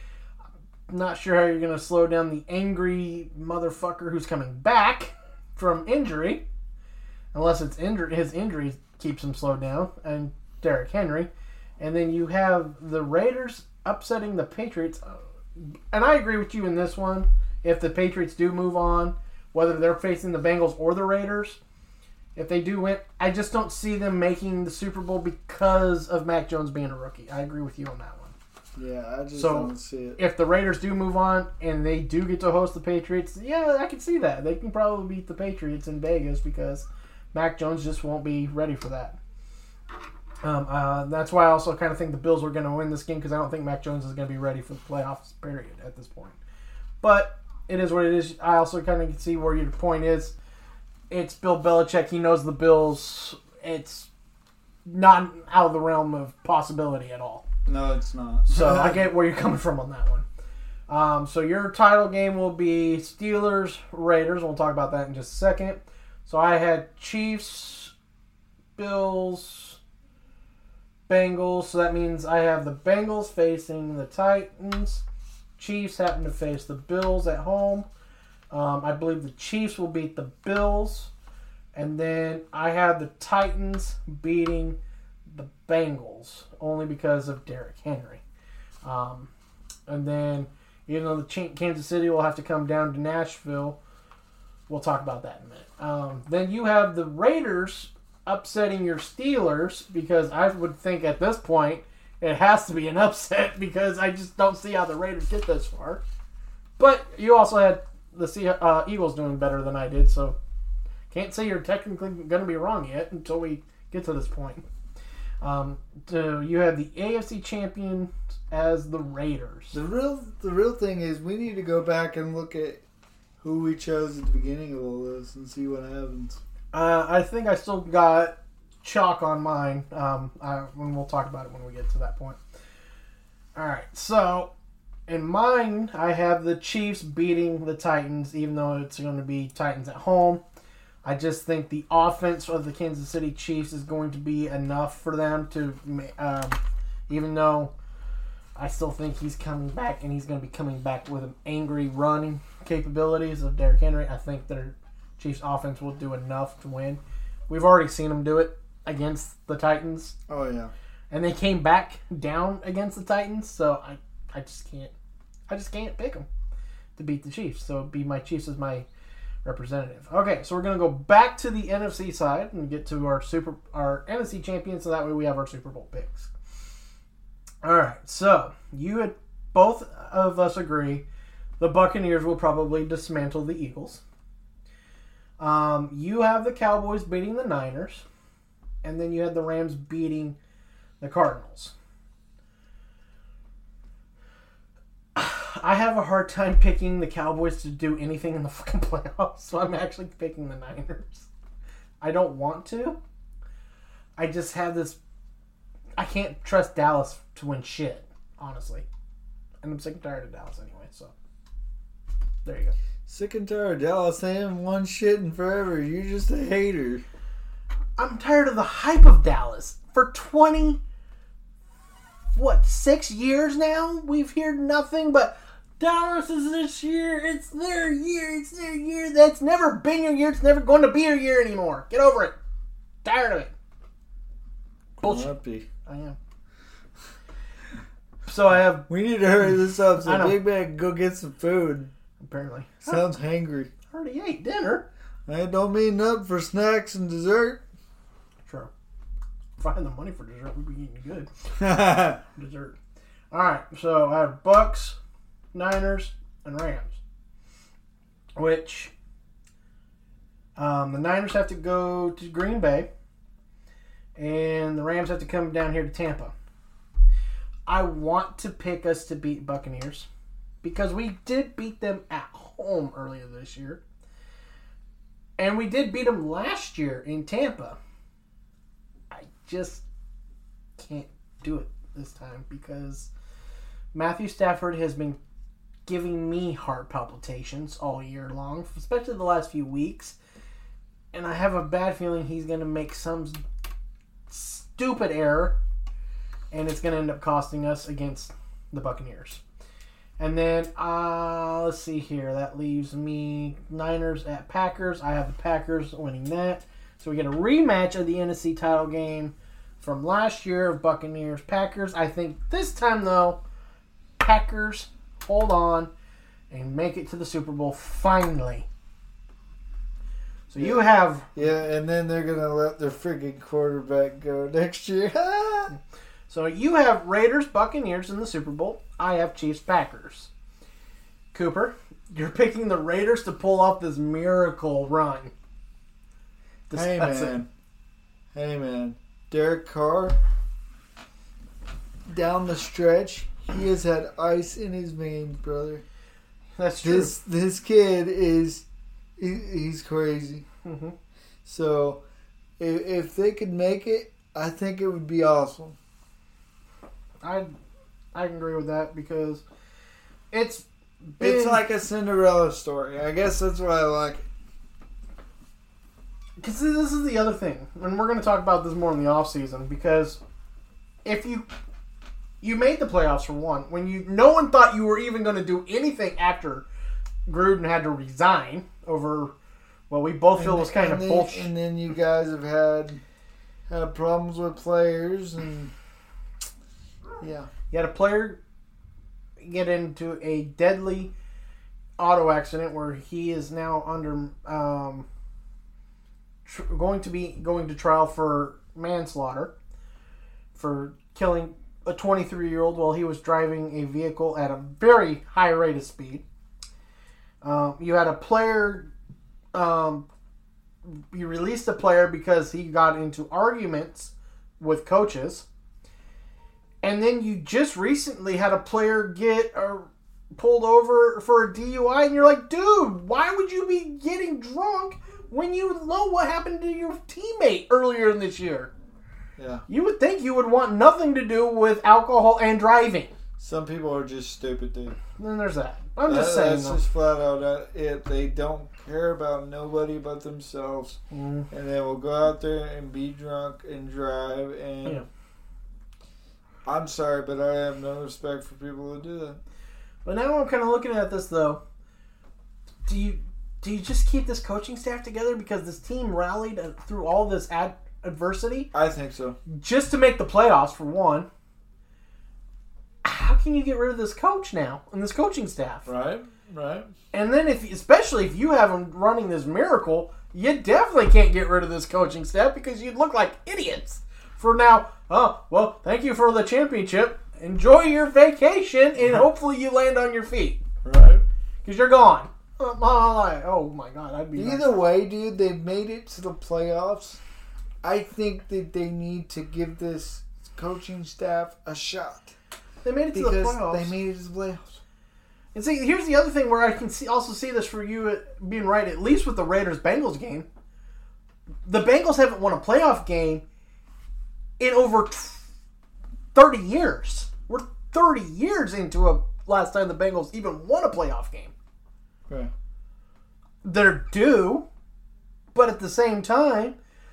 Speaker 8: Not sure how you're going to slow down the angry motherfucker who's coming back from injury, unless it's injury. His injury keeps him slowed down, and Derrick Henry. And then you have the Raiders upsetting the Patriots. And I agree with you in this one. If the Patriots do move on, whether they're facing the Bengals or the Raiders, if they do win, I just don't see them making the Super Bowl because of Mac Jones being a rookie. I agree with you on that one.
Speaker 7: Yeah, I just
Speaker 8: So,
Speaker 7: don't see it.
Speaker 8: If the Raiders do move on and they do get to host the Patriots, yeah, I can see that. They can probably beat the Patriots in Vegas because Mac Jones just won't be ready for that. Um, uh, that's why I also kind of think the Bills are going to win this game because I don't think Mac Jones is going to be ready for the playoffs, period, at this point. But it is what it is. I also kind of can see where your point is. It's Bill Belichick. He knows the Bills. It's not out of the realm of possibility at all.
Speaker 7: No, it's not.
Speaker 8: So I get where you're coming from on that one. Um, so your title game will be Steelers, Raiders. We'll talk about that in just a second. So I had Chiefs, Bills, Bengals. So that means I have the Bengals facing the Titans. Chiefs happen to face the Bills at home. Um, I believe the Chiefs will beat the Bills. And then I have the Titans beating the Bengals, only because of Derrick Henry. Um, and then, even though the Ch- Kansas City will have to come down to Nashville, we'll talk about that in a minute. Um, then you have the Raiders upsetting your Steelers, because I would think at this point it has to be an upset, because I just don't see how the Raiders get this far. But you also had the C- uh, Eagles doing better than I did, so can't say you're technically going to be wrong yet until we get to this point. Um, so you have the A F C champions as the Raiders.
Speaker 7: The real, the real thing is we need to go back and look at who we chose at the beginning of all this and see what happens.
Speaker 8: Uh, I think I still got chalk on mine. Um, I, and we'll talk about it when we get to that point. All right, so in mine, I have the Chiefs beating the Titans, even though it's going to be Titans at home. I just think the offense of the Kansas City Chiefs is going to be enough for them to, um, even though I still think he's coming back and he's going to be coming back with an angry running capabilities of Derrick Henry. I think their Chiefs offense will do enough to win. We've already seen them do it against the Titans.
Speaker 7: Oh, yeah.
Speaker 8: And they came back down against the Titans, so I, I just can't, I just can't pick them. to beat the Chiefs. So it'd be my Chiefs as my representative. Okay, so we're gonna go back to the N F C side and get to our super our N F C champions. So that way we have our Super Bowl picks. All right, so you had both of us agree the Buccaneers will probably dismantle the Eagles. Um, you have the Cowboys beating the Niners, and then you had the Rams beating the Cardinals. I have a hard time picking the Cowboys to do anything in the fucking playoffs, so I'm actually picking the Niners. I don't want to. I just have this... I can't trust Dallas to win shit, honestly. And I'm sick and tired of Dallas anyway, so... There you go.
Speaker 7: Sick and tired of Dallas. They haven't won shit in forever. You're just a hater.
Speaker 8: I'm tired of the hype of Dallas. For twenty... What, six years now? We've heard nothing but... Dallas is this year. It's their year. It's their year. That's never been your year. It's never going to be your year anymore. Get over it. Tired of it. Bullshit.
Speaker 7: Happy.
Speaker 8: I am. So I have...
Speaker 7: We need to hurry this up so
Speaker 8: I know.
Speaker 7: Big Man can go get some food.
Speaker 8: Apparently.
Speaker 7: Sounds hangry.
Speaker 8: I already ate dinner.
Speaker 7: I don't mean nothing for snacks and dessert.
Speaker 8: Sure. If I had the money for dessert, we'd be eating good. Dessert. Alright, so I have Bucks, Niners, and Rams. Which... Um, the Niners have to go to Green Bay. And the Rams have to come down here to Tampa. I want to pick us to beat Buccaneers. Because we did beat them at home earlier this year. And we did beat them last year in Tampa. I just can't do it this time. Because Matthew Stafford has been giving me heart palpitations all year long. Especially the last few weeks. And I have a bad feeling he's going to make some stupid error, and it's going to end up costing us against the Buccaneers. And then, uh, let's see here. That leaves me Niners at Packers. I have the Packers winning that. So we get a rematch of the N F C title game from last year of Buccaneers Packers. I think this time, though, Packers hold on and make it to the Super Bowl finally. So you have...
Speaker 7: Yeah, and then they're going to let their freaking quarterback go next year.
Speaker 8: So you have Raiders, Buccaneers in the Super Bowl. I have Chiefs, Packers. Cooper, you're picking the Raiders to pull off this miracle run.
Speaker 7: Hey,
Speaker 8: That's
Speaker 7: man. It. Hey, man. Derek Carr, down the stretch, he has had ice in his veins, brother.
Speaker 8: That's true.
Speaker 7: This, this kid is... He, he's crazy.
Speaker 8: Mm-hmm.
Speaker 7: So, if, if they could make it, I think it would be awesome.
Speaker 8: I I can agree with that because it's been...
Speaker 7: It's like a Cinderella story. I guess that's why I like it.
Speaker 8: Because this is the other thing. And we're going to talk about this more in the offseason because if you... You made the playoffs for one. When you... No one thought you were even going to do anything after Gruden had to resign over... Well, we both feel
Speaker 7: And-
Speaker 8: it was kind of
Speaker 7: and then,
Speaker 8: bullshit.
Speaker 7: And then you guys have had had problems with players and... Yeah.
Speaker 8: You had a player get into a deadly auto accident where he is now under um, tr- going to be going to trial for manslaughter for killing a twenty-three-year-old while he was driving a vehicle at a very high rate of speed. Um, you had a player. Um, you released a player because he got into arguments with coaches. And then you just recently had a player get uh, pulled over for a D U I, and you're like, dude, why would you be getting drunk when you know what happened to your teammate earlier in this year?
Speaker 7: Yeah.
Speaker 8: You would think you would want nothing to do with alcohol and driving.
Speaker 7: Some people are just stupid, dude.
Speaker 8: Then there's that. I'm just
Speaker 7: That-
Speaker 8: saying,
Speaker 7: That's
Speaker 8: though.
Speaker 7: just flat out it. They don't care about nobody but themselves.
Speaker 8: Mm.
Speaker 7: And they will go out there and be drunk and drive. And
Speaker 8: Yeah.
Speaker 7: I'm sorry, but I have no respect for people who do that.
Speaker 8: But now I'm kind of looking at this, though. Do you do you just keep this coaching staff together because this team rallied through all this ad- adversity
Speaker 7: I think so.
Speaker 8: just to make the playoffs, for one? How can can you get rid of this coach now and this coaching staff?
Speaker 7: Right, right.
Speaker 8: And then, if especially if you have them running this miracle, you definitely can't get rid of this coaching staff because you'd look like idiots. For now, oh, well, thank you for the championship. Enjoy your vacation, and hopefully you land on your feet.
Speaker 7: Right.
Speaker 8: Because you're gone. Oh, my God. I'd be
Speaker 7: Either way, dude, they've made it to the playoffs. I think that they need to give this coaching staff a shot.
Speaker 8: They made it to the playoffs.
Speaker 7: They made it to the playoffs.
Speaker 8: And see, here's the other thing where I can see also see this for you being right, at least with the Raiders-Bengals game. The Bengals haven't won a playoff game in over thirty years. We're thirty years into a last time the Bengals even won a playoff game.
Speaker 7: Okay.
Speaker 8: They're due, but at the same time,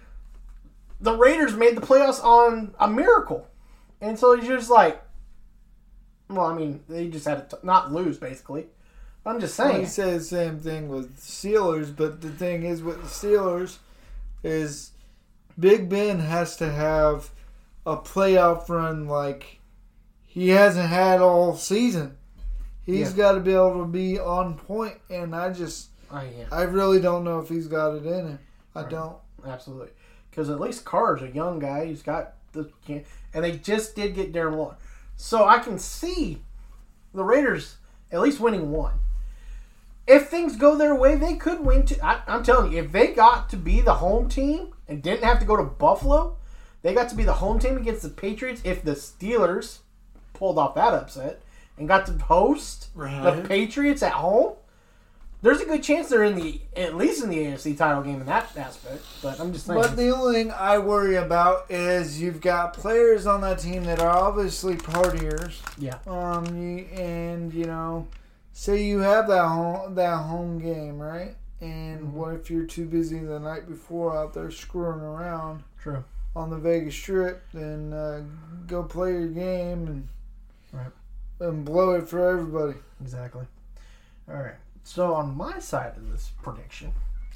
Speaker 8: the Raiders made the playoffs on a miracle. And so you're just like, well, I mean, they just had to not lose, basically. I'm just saying.
Speaker 7: Well, he said the same thing with the Steelers, but the thing is with the Steelers is Big Ben has to have a playoff run like he hasn't had all season. He's
Speaker 8: Yeah.
Speaker 7: got to be able to be on point, and I just,
Speaker 8: Oh, yeah.
Speaker 7: I really don't know if he's got it in him. I
Speaker 8: Right.
Speaker 7: don't.
Speaker 8: Absolutely. Because at least Carr's a young guy. He's got the... And they just did get Darren Waller. So I can see the Raiders at least winning one. If things go their way, they could win two. I, I'm telling you, if they got to be the home team and didn't have to go to Buffalo, they got to be the home team against the Patriots. If the Steelers pulled off that upset and got to host
Speaker 7: Right.
Speaker 8: the Patriots at home, there's a good chance they're in the at least in the A F C title game in that aspect. But I'm just saying.
Speaker 7: But the only thing I worry about is you've got players on that team that are obviously partiers.
Speaker 8: Yeah.
Speaker 7: Um, you, and you know, say you have that home that home game, right? And
Speaker 8: Mm-hmm.
Speaker 7: what if you're too busy the night before out there screwing around
Speaker 8: True.
Speaker 7: on the Vegas Strip? Then uh, go play your game and
Speaker 8: Right.
Speaker 7: and blow it for everybody.
Speaker 8: Exactly. All right. So on my side of this prediction,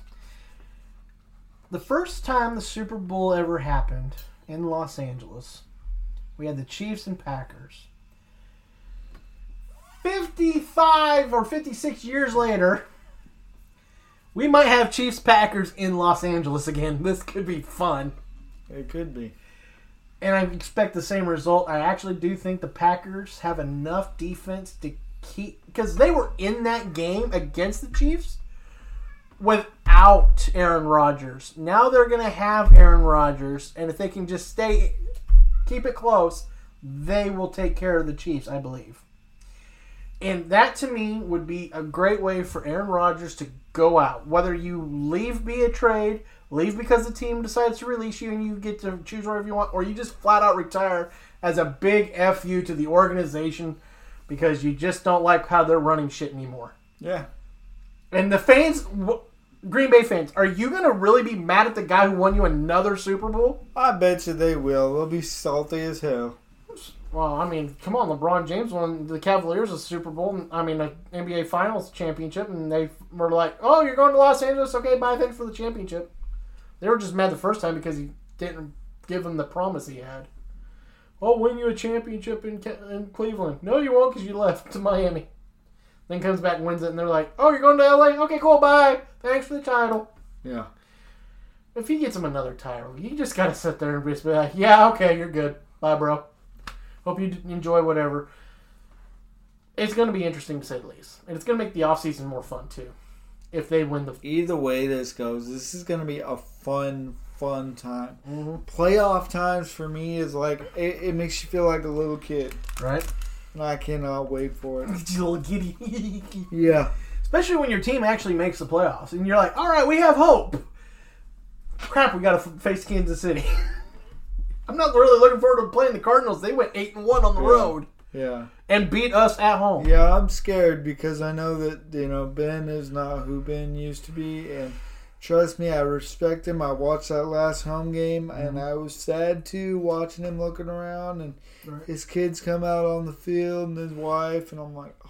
Speaker 8: the first time the Super Bowl ever happened in Los Angeles, we had the Chiefs and Packers. fifty-five or fifty-six years later, we might have Chiefs Packers in Los Angeles again. This could be fun.
Speaker 7: It could be.
Speaker 8: And I expect the same result. I actually do think the Packers have enough defense to keep... Because they were in that game against the Chiefs without Aaron Rodgers. Now they're going to have Aaron Rodgers. And if they can just stay... Keep it close, they will take care of the Chiefs, I believe. And that, to me, would be a great way for Aaron Rodgers to go out. Whether you leave via trade, leave because the team decides to release you and you get to choose whatever you want, or you just flat out retire as a big F you to the organization because you just don't like how they're running shit anymore.
Speaker 7: Yeah.
Speaker 8: And the fans, Green Bay fans, are you going to really be mad at the guy who won you another Super Bowl?
Speaker 7: I bet you they will. They'll be salty as hell.
Speaker 8: Well, I mean, come on. LeBron James won the Cavaliers a Super Bowl, I mean, an N B A Finals championship, and they were like, oh, you're going to Los Angeles? Okay, bye, thanks for the championship. They were just mad the first time because he didn't give them the promise he had. I'll win you a championship in, in Cleveland. No, you won't because you left to Miami. Then comes back and wins it, and they're like, oh, you're going to L A? Okay, cool, bye. Thanks for the title.
Speaker 7: Yeah.
Speaker 8: If he gets him another title, you just got to sit there and just be like, yeah, okay, you're good. Bye, bro. Hope you enjoy whatever. It's going to be interesting to say the least. And it's going to make the offseason more fun, too. If they win the...
Speaker 7: Either way this goes, this is going to be a fun, fun time.
Speaker 8: Mm-hmm.
Speaker 7: Playoff times for me is like, it, it makes you feel like a little kid.
Speaker 8: Right?
Speaker 7: And I cannot wait for it.
Speaker 8: Get you a little giddy.
Speaker 7: Yeah.
Speaker 8: Especially when your team actually makes the playoffs. And you're like, all right, we have hope. Crap, we got to f- face Kansas City. I'm not really looking forward to playing the Cardinals. They went eight and one on the
Speaker 7: Yeah.
Speaker 8: road.
Speaker 7: Yeah.
Speaker 8: And beat us at home.
Speaker 7: Yeah, I'm scared because I know that, you know, Ben is not who Ben used to be. And trust me, I respect him. I watched that last home game, mm-hmm. and I was sad, too, watching him looking around. And
Speaker 8: right.
Speaker 7: his kids come out on the field and his wife. And I'm like, oh,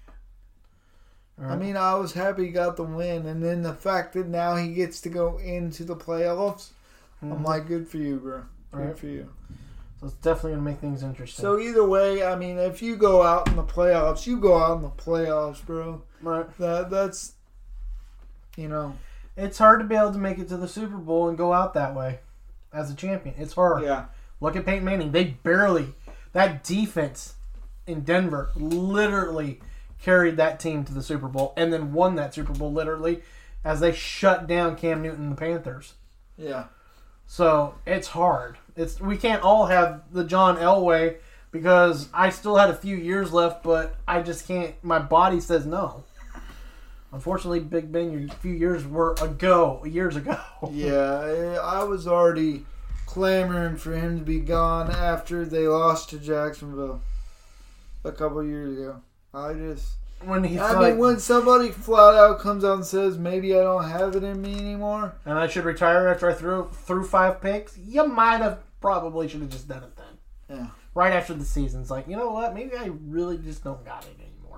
Speaker 7: man. Right. I mean, I was happy he got the win. And then the fact that now he gets to go into the playoffs, mm-hmm. I'm like, good for you, bro. Good
Speaker 8: right.
Speaker 7: for you.
Speaker 8: So it's definitely going to make things interesting.
Speaker 7: So either way, I mean, if you go out in the playoffs, you go out in the playoffs, bro.
Speaker 8: Right.
Speaker 7: That that's, you know,
Speaker 8: it's hard to be able to make it to the Super Bowl and go out that way as a champion. It's hard.
Speaker 7: yeah.
Speaker 8: Look at Peyton Manning. They barely, that defense in Denver literally carried that team to the Super Bowl and then won that Super Bowl literally as they shut down Cam Newton and the Panthers.
Speaker 7: Yeah.
Speaker 8: So it's hard. It's we can't all have the John Elway because I still had a few years left, but I just can't. My body says no. Unfortunately, Big Ben, your few years were ago, years ago.
Speaker 7: Yeah, I was already clamoring for him to be gone after they lost to Jacksonville a couple years ago. I just,
Speaker 8: When he's
Speaker 7: I
Speaker 8: like,
Speaker 7: mean, when somebody flat out comes out and says, maybe I don't have it in me anymore.
Speaker 8: and I should retire after I threw threw five picks, you might have probably should have just done it then.
Speaker 7: Yeah.
Speaker 8: Right after the season's like, you know what? Maybe I really just don't got it anymore.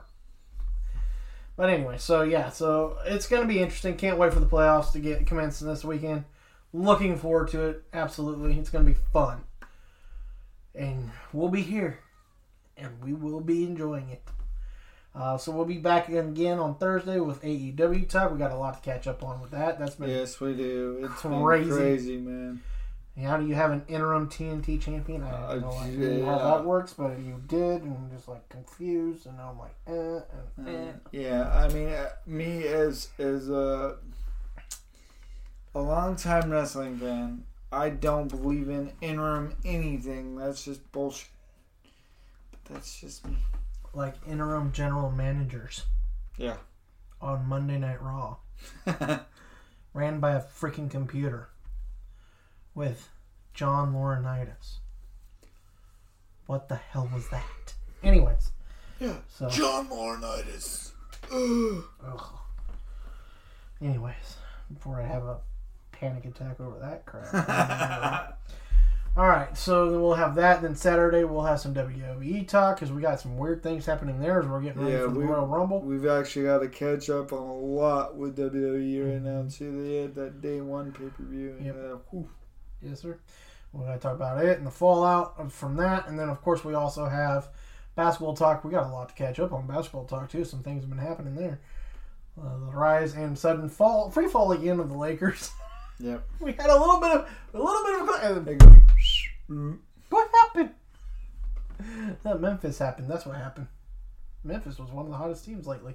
Speaker 8: But anyway, so yeah, so it's going to be interesting. Can't wait for the playoffs to get commenced this weekend. Looking forward to it. Absolutely. It's going to be fun. And we'll be here. And we will be enjoying it. Uh, so we'll be back again on Thursday with A E W talk. We got a lot to catch up on with that. That's been
Speaker 7: Yes, we do. It's
Speaker 8: Crazy.
Speaker 7: been crazy, man.
Speaker 8: How do you have an interim T N T champion? I have no
Speaker 7: Uh,
Speaker 8: idea
Speaker 7: yeah.
Speaker 8: how that works, but you did, and I'm just like confused, and I'm like, eh, eh, eh.
Speaker 7: Yeah, I mean, uh, me as as a a longtime wrestling fan, I don't believe in interim anything. That's just bullshit. But that's just me.
Speaker 8: Like interim general managers
Speaker 7: Yeah.
Speaker 8: on Monday Night Raw, ran by a freaking computer with John Laurinaitis. What the hell was that? Anyways,
Speaker 7: Yeah.
Speaker 8: so
Speaker 7: John Laurinaitis.
Speaker 8: ugh. Anyways, before I have a panic attack over that crap. All right, so we'll have that. Then Saturday we'll have some W W E talk because we got some weird things happening there as we're getting ready
Speaker 7: Yeah,
Speaker 8: for the
Speaker 7: we,
Speaker 8: Royal Rumble.
Speaker 7: we've actually got to catch up on a lot with W W E right now, too. They had that day one pay-per-view.
Speaker 8: Yep.
Speaker 7: And, uh, whew.
Speaker 8: Yes, sir. We're going to talk about it and the fallout from that. And then, of course, we also have basketball talk. We got a lot to catch up on basketball talk, too. Some things have been happening there. Uh, the rise and sudden fall, free fall again of the Lakers.
Speaker 7: Yep.
Speaker 8: We had a little bit of, a little bit of, a,
Speaker 7: They go,
Speaker 8: what happened? That Memphis happened. That's what happened. Memphis was one of the hottest teams lately.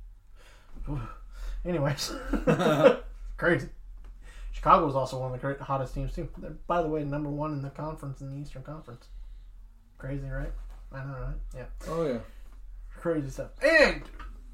Speaker 8: Anyways. Crazy. Chicago was also one of the great, hottest teams, too. They're, by the way, number one in the conference, in the Eastern Conference. Crazy, right? I know, right? Yeah.
Speaker 7: oh, yeah.
Speaker 8: Crazy stuff. And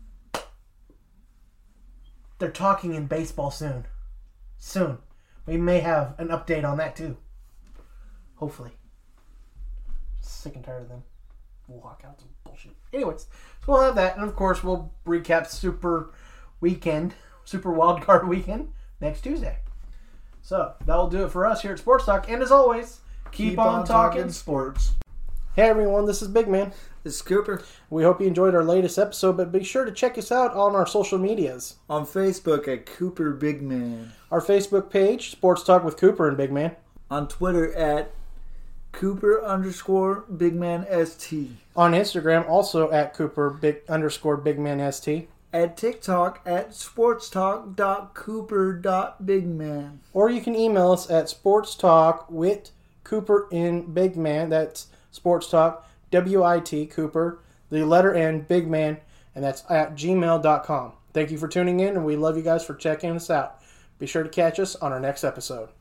Speaker 8: they're talking in baseball soon. Soon. We may have an update on that, too. Hopefully. Sick and tired of them walkouts and bullshit. Anyways, so we'll have that. And, of course, we'll recap Super Weekend, Super Wild Card Weekend next Tuesday. So, that'll do it for us here at Sports Talk. And as always, keep,
Speaker 7: Keep
Speaker 8: on,
Speaker 7: on
Speaker 8: talking.
Speaker 7: talking sports.
Speaker 8: Hey everyone, this is Big Man.
Speaker 7: This is Cooper.
Speaker 8: We hope you enjoyed our latest episode, but be sure to check us out on our social medias.
Speaker 7: On Facebook at Cooper Big Man.
Speaker 8: Our Facebook page, Sports Talk with Cooper and Big Man.
Speaker 7: On Twitter at Cooper underscore Big Man S T.
Speaker 8: On Instagram, also at Cooper Big underscore Big Man S T.
Speaker 7: At TikTok at sportstalk.cooper.bigman.
Speaker 8: Or you can email us at Sports Talk with Cooper in Big Man. That's Sports Talk, W I T, Cooper, the letter N, Big Man, and that's at gmail dot com. Thank you for tuning in, and we love you guys for checking us out. Be sure to catch us on our next episode.